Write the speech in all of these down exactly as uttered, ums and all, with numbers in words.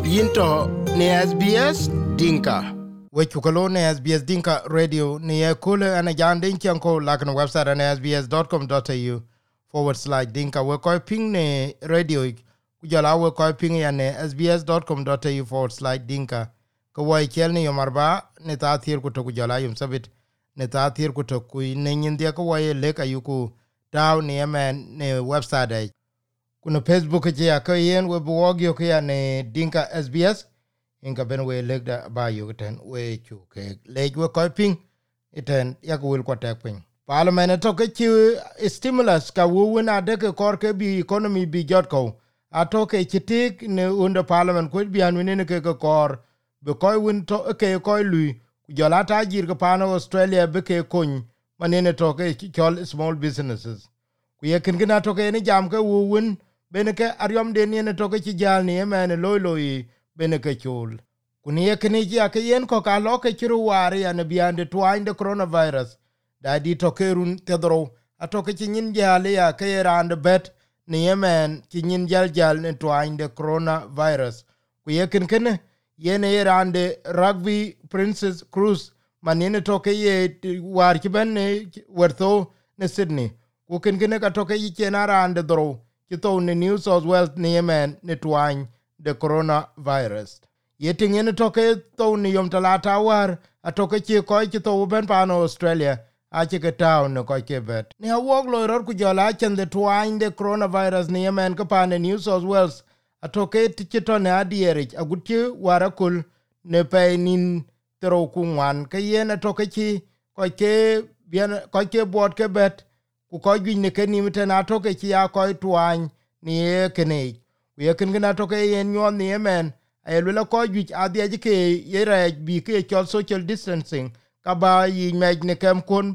Yinto ne S B S Dinka. We chukalo ne S B S Dinka Radio ne kule ana jande nkianko lakana website na s b s dot com dot a u forward slash Dinka. We koi ping ne radio kujala we koi ping ya ne s b s dot com dot a u forward slash Dinka. Kawai kiel ne yomarba ne taathir kuto kujala yum sabit ne taathir kuto kui ne nyindia kawai leka yuku tau ne yemen ne website ay. Kuna Facebook ya ka yen we blog yo ka ne Dinka S B S inga ben we legda ba yo ten we chu ke leg we ko ping iten ya ko wil ko tek pin parliament to ke chi stimulus ka wu na de ke kor ke bi economy bi jot ko ato ke chitik ne under parliament ko bi anu ne ke ke kor be ko win to ke ko lu jo la ta jir ke pano Australia be ke kun manene to ke chol small businesses ku ye kin gina to ke ni jam ke wu win beneke aryom de ne to ke chi jal ni men loy loy beneke chul kuni ye kini ya ke yen ko ka lo ke chiru wari an biande twain de coronavirus da di to ke run tedro ato ke nyin jale ya ke rand bet ni yemen ki nyin jal jal ne twain de coronavirus ku ye kin ken ye ne rande rugby princess cruise manine to ke ye war ki ben ne wertho ne Sydney ku kin ken ka to ke yi chena rande dro to ne New South Wales ni yemen ne twain de coronavirus yeting in toke to ni yom talata war atoke chi ko chi to ben pano Australia a chi ke town ko ke bet ni a wog lo ror ku jola chen de twain de coronavirus ni yemen ko pan New South Wales atoke ti to ne adierich aguti warakul ne pe nin tro ku wan ke yen atoke chi ko ke bien ko ke bot ke bet ku ko gi ne ke ni meten atoke chi a ko twain ni ke ne we ken gina to ke yen nyon ni yemen e lo ko ju adi ke yere bi ke chol social distancing ka ba yi meg ne kem kun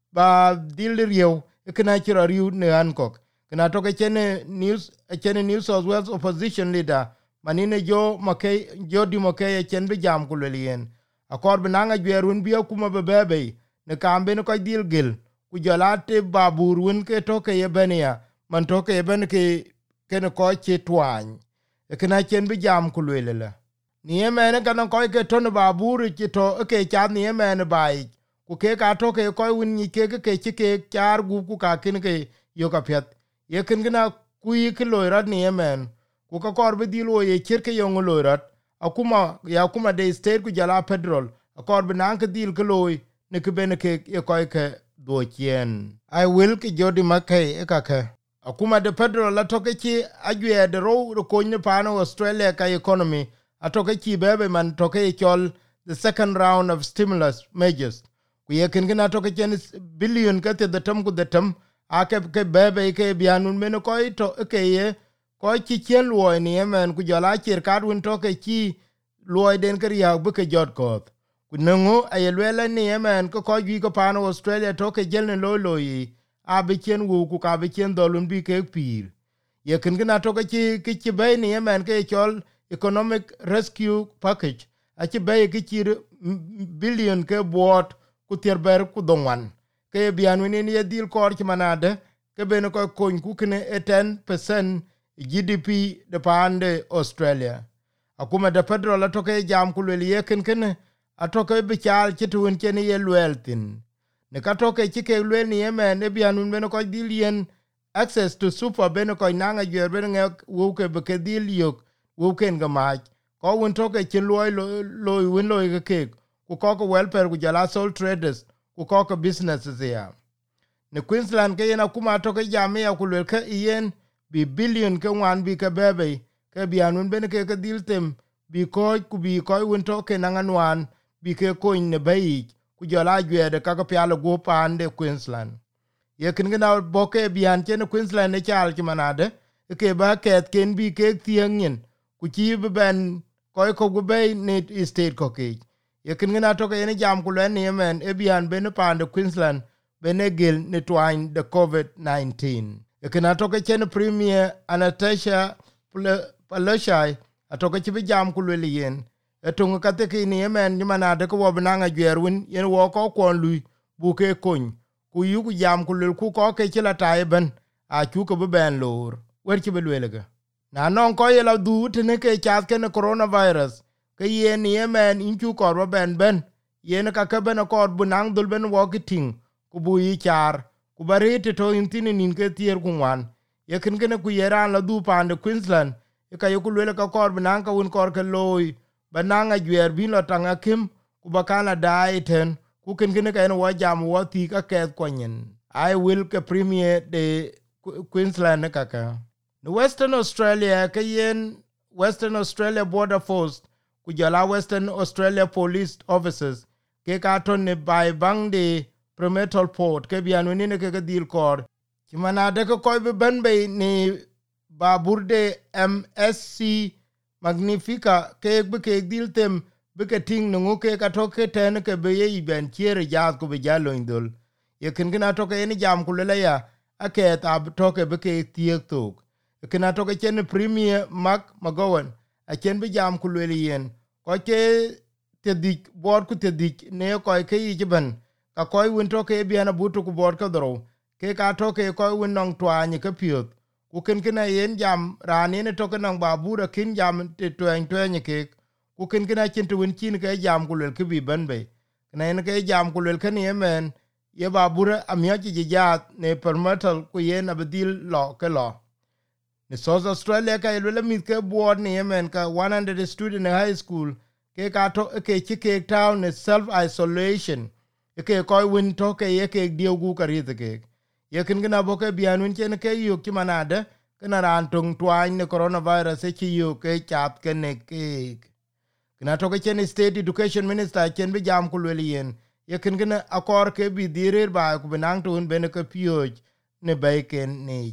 ba dil riyo e kana chira riu ne ankok kana to ke chene news e chene News South Wales opposition leader manine jo make jo di make e chen be jam ku le yen akor binanga gwerun bi kuma bebebe ne kambe ne ko dil gil ku jalate babur won ke to ke yebenia man to ke ben ke ken ko che twan e kana chen bi jam ku le le ni yemen kan ko ke ton ba buru che to ke cha ni yemen bai ku ke ka to ke ko win ni ke ke ke ke char gu ku ka kin ke yo ka pet ye kin gna ku yi ke lo rat ni yemen ku ka kor bi dilo ye chir ke yo lo rat akuma ya kuma de state ku jala federal akor bi nan ke dil ke lo ne ke ben ke ye ko ke do chen I will ke jodi makai e ka ke akuma de federal la toke chi agwe de ro ko ni pano Australia ka economy atoke chi bebe man toke chol the second round of stimulus measures ku ye kin gina toke chen billion ka te de tam ku de tam ake ke bebe ke bianun men ko to ke ye ko chi chen lo ni yemen ku jala chir ka dun toke chi lo den ke ya bu ke jot ko ku nengo ayelwela ni yemen ko ko gi ko pano Australia toke jelne lo lo yi abichen wu ku ka bichen dolun bi ke pir ye kin gina to ke ki ki be ni yemen ke chol economic rescue package a ki be ki chi billion ke bot ku terber ku donwan ke bian wini ni dil kor ki manade ke be no ko kon ku kne ten percent G D P de pande Australia akuma de federal to ke jam ku le ye kin kin a to ke bi chal ki tun ken ye lweltin ne ka toke chike lwe ni yemen ne bianun beno ko dilien access to super beno ko nanga yer beno ngek wuke be ke diliok wuken ga ma ko won toke chin loy loy win loy ke ke ku ko ko welfare ku jala sole traders ku ko ko businesses ya ne Queensland ke na kuma toke jamia ku lwe ke yen bi billion ke wan bi ke bebe ke bianun beno ke ke diltem bi ko ku bi ko won toke nanga nwan bi ke ko ne bai ku jola gwede kaka pialo go pande Queensland ye kin gina boke bian chen Queensland ne chal ki manade ke ba ket ken bi ke tiengen ku chi ben ko ko go be ne state ko ke ye kin gina to ke ne jam ku le ne men e bian ben pande Queensland benegil ne twine the covid nineteen ye kin to ke chen premier Anastasia Palaszczuk atoke chi jam ku le yen etung ka te ki ni yemen ni manade ko wobnanga gwerwin yen wo ko kon lui buke kon ku yu ku jam ku ku ko ke chila tai ben a chu ko ben lor wer chi belwelega na non ko ye la du tene ke chat ke coronavirus ke yen yemen inchu kor ben ben yen ka ke ben kor bunang dul ben walking ku bu yi char ku barete to intini nin ke tier ku wan ye ken ken ku yeran la du pande Queensland e ka yoku le ka kor bunang ka un kor ke loy bananga gyer bin lo tanga kim ku bakana dai ten ku ken ken ka en wa jam wa ti ka ke konyen I will ke premier de Queensland ka ka no Western Australia ke yen Western Australia Border Force ku jala Western Australia Police Officers ke ka ton ne bai bang de Fremantle Port ke bianu ne ke ke dil kor ki mana de ko be ben be ni babur de M S C Magnifica ke be ke dil tem be ke ting no ke ka to ke ten ke be ye ben tiere ja ko be jalo indul ye ken gina to ke ni jam ku le ya ake ta to ke be ke tiek to kena to ke chen premier Mark McGowan a chen be jam ku le yen ko ke te dik bor ku te dik ne ko ke yi ban ka ko win to ke bi na butu ku bor ka dro ke ka to ke ko win nong twa ni ke piot ku ken ken yen jam rani ne to ke nong ba bu ra kin jam te twen twen ni ke ku ken ken chen to win kin ke jam ku le ke bi ban be ne ne ke jam ku le ke ni men ye ba bu ra amya ji ja ne permetal ku yen abdil lo ke lo ne South Australia ka ile mit ke board ni men ka one hundred student in high school ke ka to ke chi ke town ne self isolation ke ko win to ke ye ke dio gu ka ri ke ye kin gna bo ke bianun chen ke yu ki manade kana ran tung twan ne coronavirus ke yu ke chat ke ne ke gna to ke chen state education minister chen bi jam ku le yen ye kin gna akor ke bi direr ba ku benang tun ben ke pio ne ba ken ne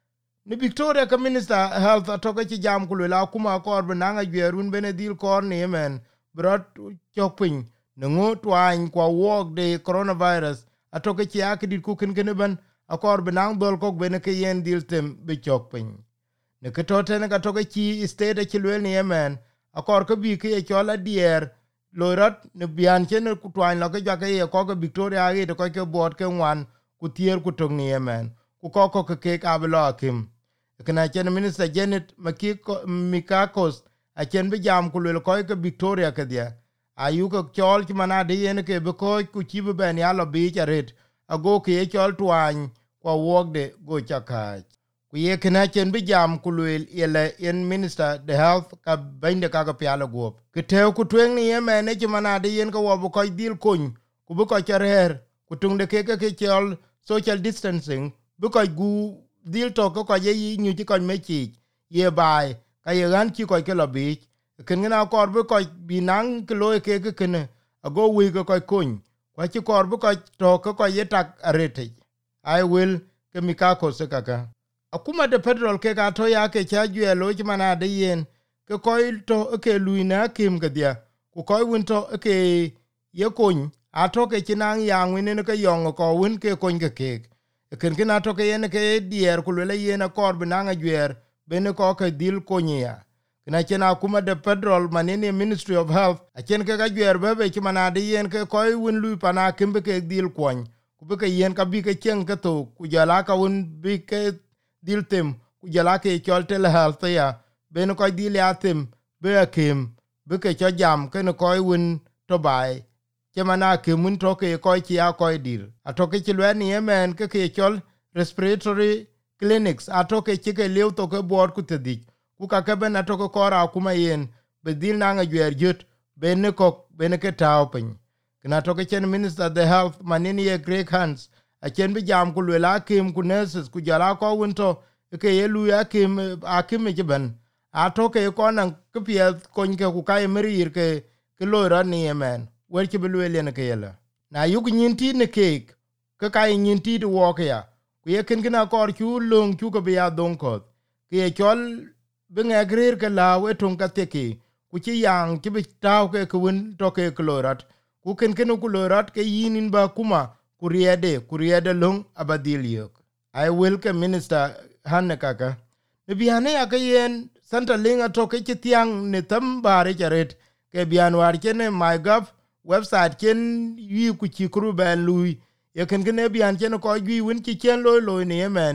ni Victoria ka minister health atoke ci jam ku la kuma kor benanga gerun benedil kor ne men brat chopin ngo twan kwa wok de coronavirus atoke ci akidi ku ken ken ban akor benang dol kok ben ke yen dil tem be chopin ne ke tote ne ka toke ci state ci le ne men akor ko bi ke chola dier lorat ne bian chen ku twan la ke ja ke ko ko Victoria ge ko ke bot ke wan ku tier ku tong ne men ku ko ko ke ka blo kim kana chen minister Janet Makiko Mikakos a chen be jam ku le ko ke Victoria ke dia ayu ko chol ki mana de yen ke be ko ku chi be ben ya lo bi charet ago ke chol twan ko wok de go chaka ku ye kana chen be jam ku le yele en minister the health ka bende ka ga pialo go ke te ku twen ni yemen ne ki mana de yen ko wo ko dil kun ku be ko charer ku tung de ke ke chol social distancing be ko gu dil to ko ye yi nyu ti kon me chi ye bai ka ye gan ki ko ke lo bi ken na kor bu ko bi nang ke lo ke ke ken ago wi ko ko kun ko ti kor bu ko to ko ko ye tak arete I will ke mi ka ko se kaka akuma de federal ke ka to ya ke cha ju lo ti mana de yen ke ko to ke luina kim ke dia ku ko win to ke ye kun a to ke ti nang yang win ne ke yong ko win ke kun ke ke ken ken ato ke yen ke dier ku le yen akor binanga gwer bene ko ke dil konya na chena kuma de federal manene Ministry of Health a chen ke ga gwer bebe ki manade yen ke ko win lu pana kimbe ke dil kon ku be ke yen ka bi ke chen ke to ku jala ka un bi ke dil tem ku jala ke chol tel health ya bene ko dil ya tem be akim be ke cho jam ke ne ko win to bai kemana ke mun to ke ko ki ya ko dir atoke ki le ni yemen ke ke chol respiratory clinics atoke ki ke lew to ke bor ku tedi ku ka ke ben atoke kora kuma yen be dil na nga gyer jut ben ko ben ke taopen kna toke chen minister the health manini ye Greg Hans a chen bi jam ku le la kim ku nurses ku jara ko wonto ke ye lu ya kim akim ke ben atoke ko nan ke pie ko ke ku kai merir ke ke lo ra ni yemen wer ki belu ele ke yela na yug nyinti ne kek ke kai nyinti de wo ke ya ku ye ken gina kor chu lung chu ko be ya don ko ke ye chol be ngagrir ke la we tun ka te ki ku chi yang ki bi taw ke kun to ke klorat ku ken ken ku lorat ke yinin ba kuma ku riede ku riede lung abadil yok I will ke minister hanne kaka ne biane ya ke yen santa linga to ke tiang ne tam bare charet ke bian war ke ne my gov website ken yi ku ci kru ben lui ye ken ken bian chen ko gi win ci chen loy loy ne men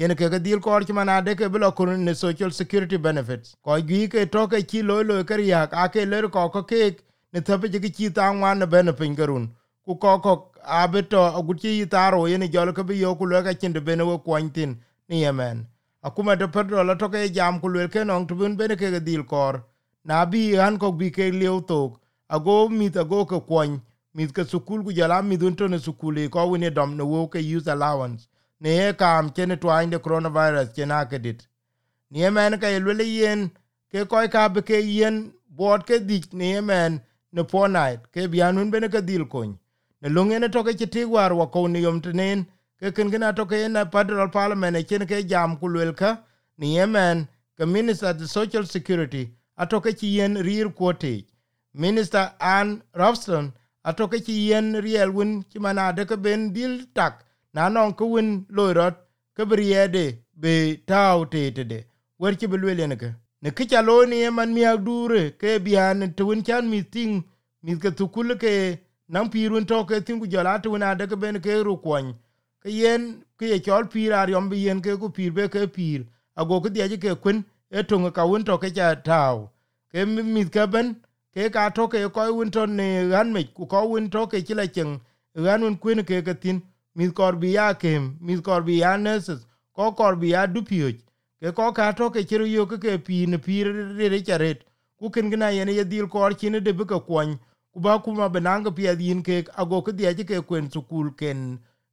yen ke ga dil kor ki mana de ke blo kun ne social security benefits ko gi ke to ke ki lo lo ke ya ka ke le ko ko ke ne tabe ji ki ta wan ne benefit garun ku ko ko abeto aguti taro yen jol ke bi yo ku lo ka cinde bene wo kwantin ni yemen akuma de pedro la to ke jam ku le ke non tubun bene ke ga dil kor na bi han ko bi ke liu tok ago mit ago ke kwan mit ke sukul ku jala mi dun to ne sukuli ko woni dom ne wo ke use allowance ne kam chene twain de coronavirus chena kedit ni yemen ka yele yen ke ko ka be ke yen bot ke dik ni yemen ne po night ke bianun bene ke dil kon ne lungene to ke ti war wa ko ni yom tenen ke ken gina to ke na federal parliament e chen ke jam ku lelka ni yemen ke minister of social security atoke chi yen rir quote minister Ann Robson atoke chi yen riel win chi mana de ke ben dil tak na non ku win loirot ke briede be taw tetede wer chi belwele ne ke ne ke chalo ni man mi agdure ke bian tuun chan mi ting mi ke tukul ke nan pirun to ke tingu jala tu na de ke ben ke ru kwon ke yen ke chol pira yom bi yen ke ku pir be ke pir ago ke die ke kun etonga ka won to ke ja taw ke mi ka ben ke ka to ke ko won to ne ran me ku ko won to ke chila chen ran un kun ke ke tin mi kor bi ya kem mi kor bi ya nurses ko kor bi ya dupio ke ko ka to ke chiru yo ke pi ne pir re charet ku ken gna yen ye dil kor chin de be ka kwon ku ba ku ma benang pi adin ke ago ke die ke kwen sukul ken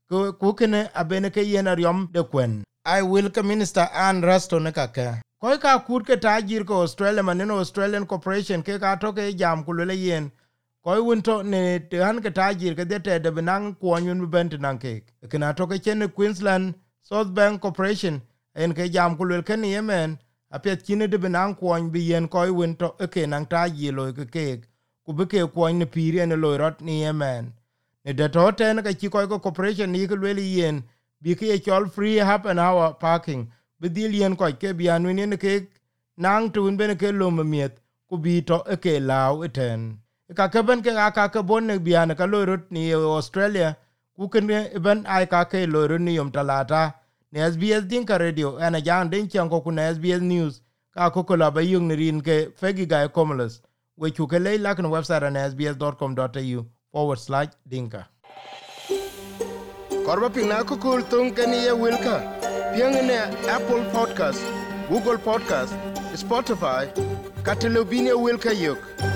ku ken abene ke yen aryom de kwen I will ka minister Ann Ruston ne ka ka koi ka kur ke tajir ko Australia maneno Australian corporation ke ka to ke jam kulele yen koi wonto ne te han ke tajir ke dete de benang kwonyun bent nan ke kana to ke chen Queensland South Bank Corporation en ke jam kulele ken yemen apet kine de benang kwony bi yen koi wonto ke nan tajir lo ke ke ku be ke kwony ne piri ne lo rot ni yemen ne de to ten ke ki koi ko corporation ni ke le yen bi ke chol free half an hour parking bidil yen ko ke bianu ne ke nang tun ben ke lo miet ku bi to ke law eten ka ke ben ke ka ke bon ne biana ka lo rut ni Australia ku ken ben ai ka ke lo rut ni yom talata ne S B S Dinka Radio ana jang den chan ko ku ne S B S News ka ko ko la ba yung rin ke fegi ga commerce we ku ke le la kan website na s b s dot com dot a u forward slash dinka korba pina ko kul tung ke ni ye wilka piang ne Apple Podcast, Google Podcast, Spotify, Catalognia Wilka Yok.